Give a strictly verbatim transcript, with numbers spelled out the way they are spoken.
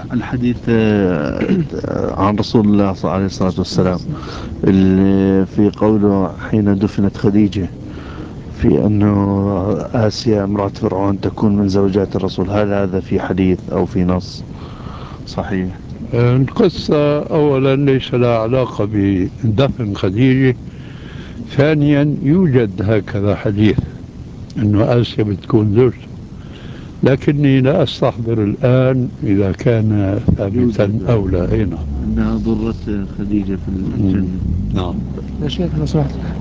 الحديث آه، عن رسول الله عليه الصلاة والسلام اللي في قوله حين دفنت خديجة في أنه آسيا امرأة فرعون تكون من زوجات الرسول، هل هذا في حديث أو في نص صحيح؟ القصة أولا ليس لها علاقة بدفن خديجة. ثانيا يوجد هكذا حديث أنه آسيا بتكون زوجته، لكني لا أستحضر الآن إذا كان ثابتا أو لا. هنا أنها ضرت خديجة في الجنة. نعم. يا شيخ لو سمحت،